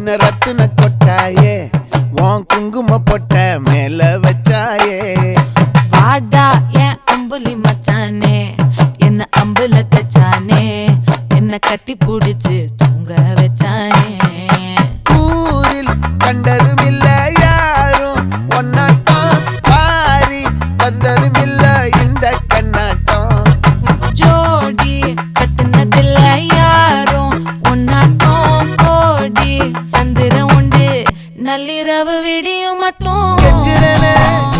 என்ன ரத்தின கொட்டாயே உன் குங்கும பொட்ட மேல வச்சாயே வாடா என் அம்புலி மச்சானே என்ன அம்புல தச்சானே என்ன கட்டி புடிச்சு